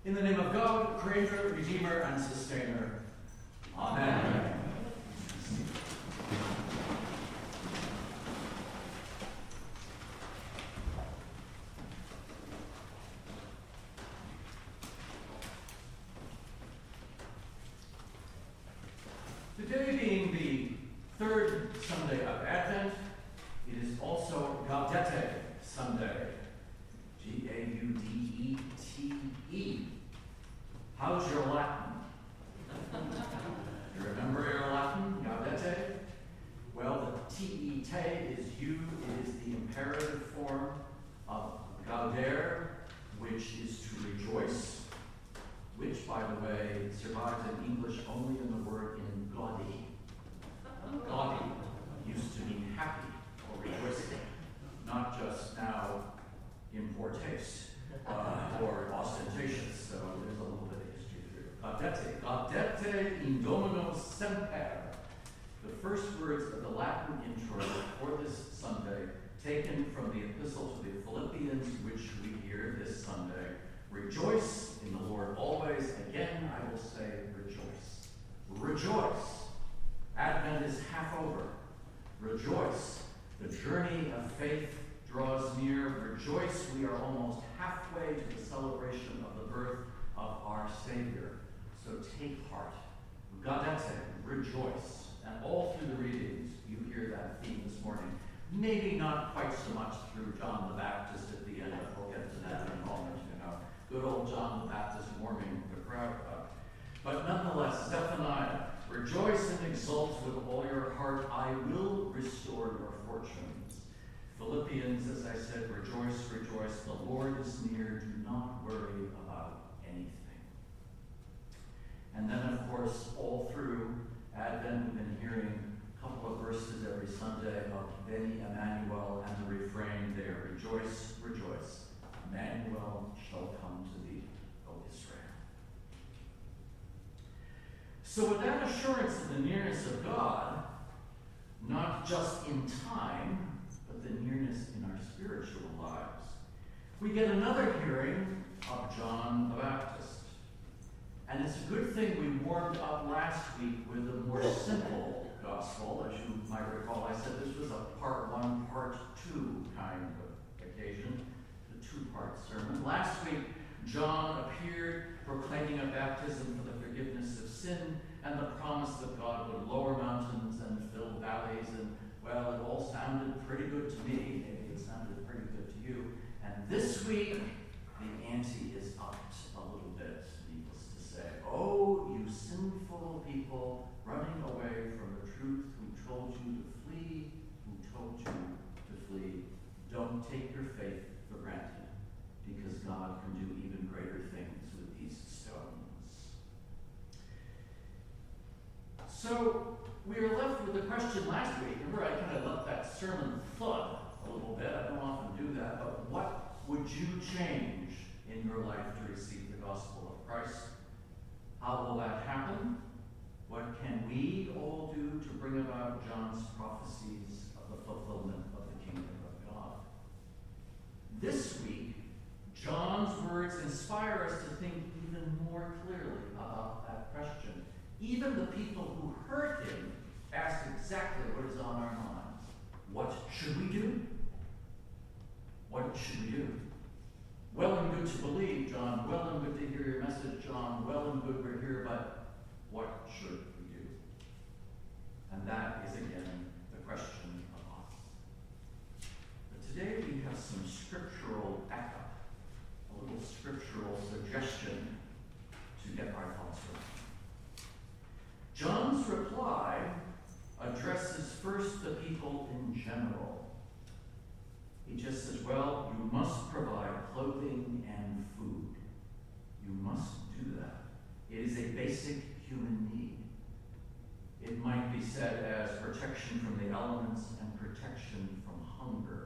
In the name of God, Creator, Redeemer, and Sustainer. Amen. Today being the third Sunday of Advent, it is also Gaudete Sunday. G-A-U-D-E-T-E. How's your Latin? You remember your Latin, Gaudete? Well, the T-E-Te is you. It is the imperative form of gaudere, which is to rejoice, which, by the way, survives in English only in the word in gaudy. Gaudy used to mean happy or rejoicing, not just now in poor taste or ostentatious. So there's a little bit of history here. Gaudete. Gaudete in Domino semper. The first words of the Latin intro for this Sunday, taken from the Epistle to the Philippians, which we hear this Sunday. Rejoice in the Lord always. Again, I will say rejoice. Rejoice. Advent is half over. Rejoice. The journey of faith draws near. Rejoice. We are almost halfway to the celebration of the birth of our Savior. So take heart. Gaudete. Rejoice. And all through the readings, you hear that theme this morning. Maybe not quite so much through John the Baptist at the end, but we'll get to that in a moment, you know. Good old John the Baptist warming the crowd up. But nonetheless, Zephaniah, rejoice and exult with all your heart. I will restore your fortunes. Philippians, as I said, rejoice, rejoice. The Lord is near. Do not worry about anything. And then, of course, all through Advent, we've been hearing a couple of verses every Sunday of Veni Emmanuel and the refrain there, rejoice, rejoice. Emmanuel shall come to thee, O Israel. So with that assurance of the nearness of God, not just in time, but the nearness in our spiritual lives, we get another hearing of John the Baptist. And it's a good thing we warmed up last week with a more simple gospel. As you might recall, I said this was a part one, part two kind of occasion, a two-part sermon. Last week, John appeared proclaiming a baptism for the forgiveness of sin and the promise that God would lower mountains and fill valleys. And, well, it all sounded pretty good to me. Maybe it sounded pretty good to you. And this week, the ante is upped a little bit, needless to say. Oh, you sinful people running away from the truth, who told you to flee, don't take your faith for granted, because God can do even greater things with these stones. So, we are left with the question last week. Remember, I kind of let that sermon thud a little bit. I don't often do that, but what would you change in your life to receive the gospel of Christ? How will that happen? What can we all do to bring about John's prophecies of the fulfillment of the kingdom of God? This week, John's words inspire us to think even more clearly about that question. Even the people who heard him asked exactly what is on our minds. What should we do? What should we do? Well and good to believe, John. Well and good to hear your message, John. Well and good we're here, but what should we do? And that is, again, the question of us. But today we have some scriptural backup, a little scriptural suggestion to get our thoughts right. John's reply addresses first the people in general. He just says, well, you must provide clothing and food. You must do that. It is a basic human need. It might be said as protection from the elements and protection from hunger.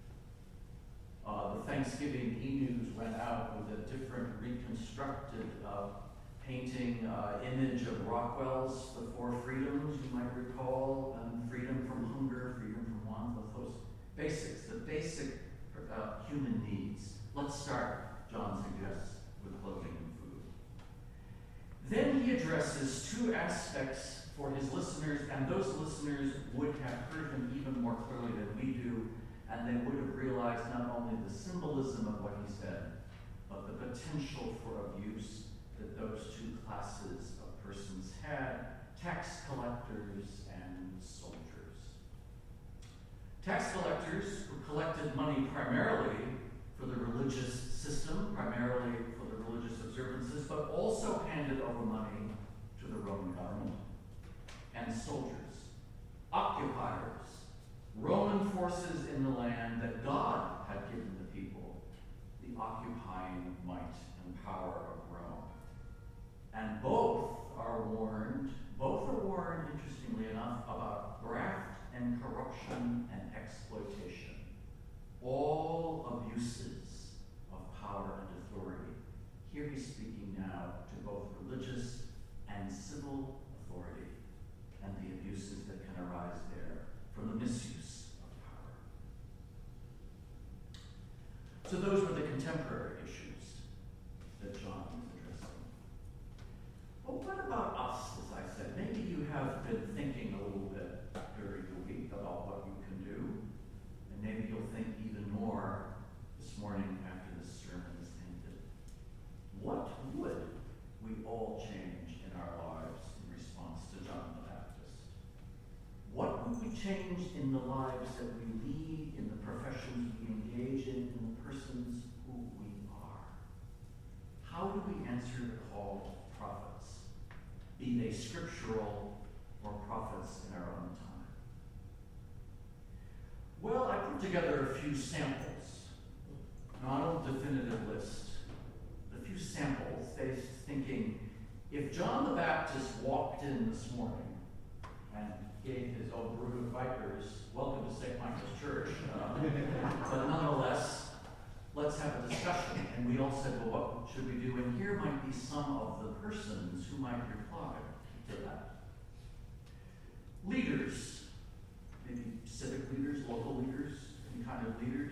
The Thanksgiving e-news went out with a different reconstructed painting image of Rockwell's The Four Freedoms, you might recall, and freedom from hunger, freedom from want, those basics, the basic human needs. Let's start, John suggests, with clothing and food. addresses two aspects for his listeners, and those listeners would have heard him even more clearly than we do, and they would have realized not only the symbolism of what he said, but the potential for abuse that those two classes of persons had: tax collectors and soldiers. Tax collectors who collected money primarily for the religious system, primarily for the religious observances, but also handed over money to the Roman government. And soldiers, occupiers, Roman forces in the land that God had given the people, the occupying might and power of Rome. And both are warned, interestingly enough, about graft and corruption and exploitation, all abuses of power and authority. Here he's speaking now to both religious and civil authority and the abuses that can arise there from the misuse of power. So those were the contemporary issues that John was addressing. But what about us, as I said? Maybe you have been thinking a little bit during the week about what you can do, and maybe you'll think even more this morning after this sermon is ended. What would we all change in our lives in response to John the Baptist? What would we change in the lives that we lead, in the professions we engage in the persons who we are? How do we answer the call of prophets, be they scriptural or prophets in our own time? Well, I put together a few samples, not a definitive list. A few samples, thinking, if John the Baptist walked in this morning and gave his own brood of vipers, welcome to St. Michael's Church, but nonetheless, let's have a discussion. And we all said, well, what should we do? And here might be some of the persons who might reply to that. Leaders, maybe civic leaders, local leaders, any kind of leaders.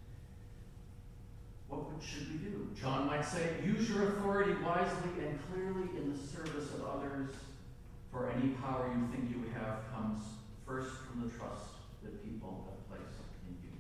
What should we do? John might say, use your authority wisely and clearly in the service of others, for any power you think you have comes first from the trust that people have placed in you.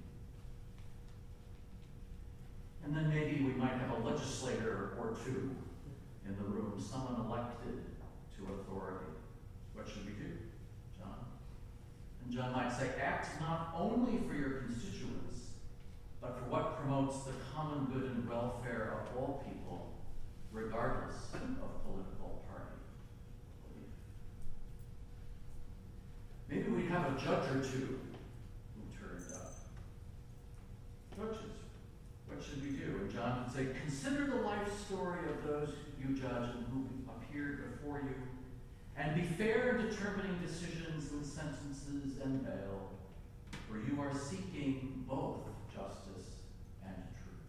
And then maybe we might have a legislator or two in the room, someone elected to authority. What should we do, John? And John might say, act not only for your constituents, but for what promotes the common good and welfare of all people, regardless of political party belief. Maybe we have a judge or two who turned up. Judges, what should we do? And John would say, consider the life story of those you judge and who appeared before you, and be fair in determining decisions and sentences and bail, for you are seeking both justice and truth.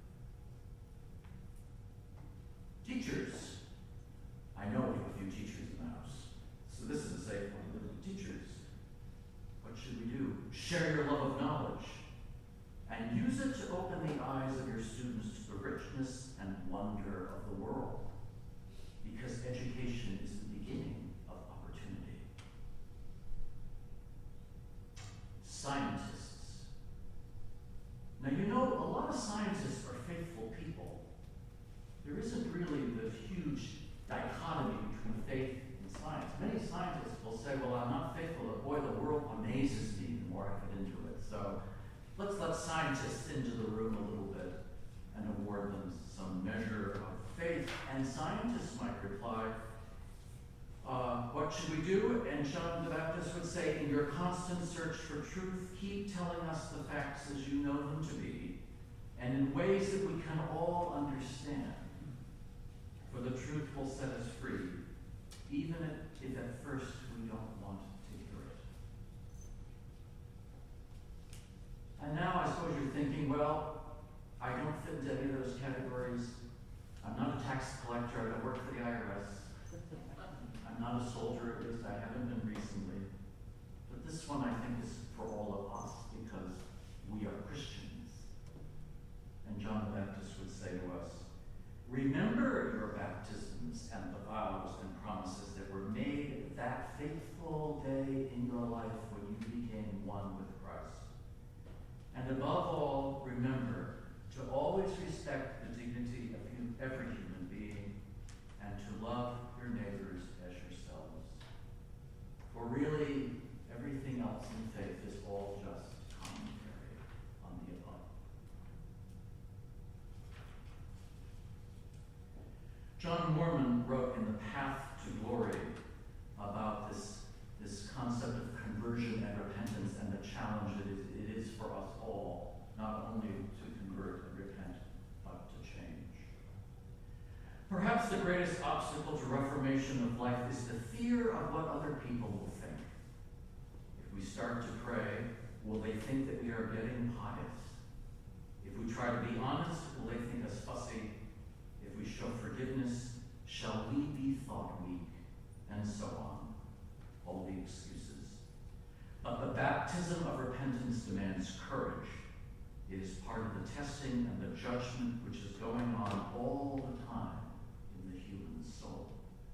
Teachers. I know we have a few teachers in the house, so this is a safe one. Teachers, what should we do? Share your love of knowledge and use it to open the eyes of your students to the richness and wonder of the world, because education is the beginning of opportunity. Scientists. Now, you know, a lot of scientists are faithful people. There isn't really the huge dichotomy between faith and science. Many scientists will say, well, I'm not faithful, but boy, the world amazes me the more I get into it. So let's let scientists into the room a little bit and award them some measure of faith. And scientists might reply, what should we do? And John the Baptist would say, in your constant search for truth, keep telling us the facts as you know them to be, and in ways that we can all understand. For the truth will set us free, even if at first we don't want to hear it. And now I suppose you're thinking, well, I don't fit into any of those categories. I'm not a tax collector. I don't work for the IRS. I'm not a soldier, at least I haven't been recently. But this one I think is for all of us, because we are Christians. And John the Baptist would say to us, remember your baptism baptisms and the vows and promises that were made that fateful day in your life when you became one with Christ. And above all, remember to always respect the dignity of every human being and to love your neighbors as yourselves. For really, everything else in faith is all just commentary on the above. John Mormon wrote in The Path to Glory about this concept of conversion and repentance and the challenge that it is for us all, not only to convert and repent, but to change. Perhaps the greatest obstacle to reformation of life is the fear of what other people will think. If we start to pray, will they think that we are getting pious? If we try to be honest, will they think us fussy? If we show forgiveness, shall we be thought weak? And so on. All the excuses. But the baptism of repentance demands courage. It is part of the testing and the judgment which is going on all the time in the human soul.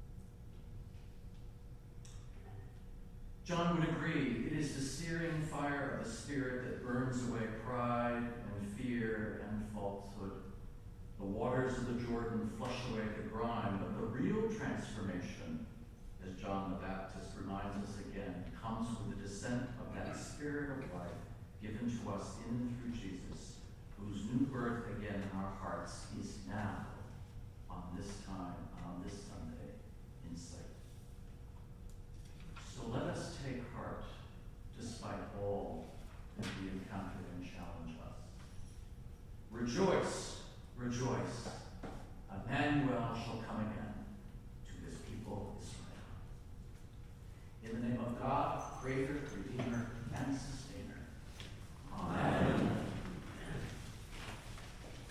John would agree, it is the searing fire of the Spirit that burns away pride and fear and falsehood. The waters of the Jordan flush away the grime, but the real transformation, as John the Baptist reminds us again, comes with the descent of that Spirit of life given to us in and through Jesus, whose new birth again in our hearts is now, on this time, on this Sunday, in sight. So let us take heart, despite all that we encounter and challenge us. Rejoice, rejoice, Emmanuel shall come again to his people Israel. In the name of God, Creator, Redeemer, and Sustainer,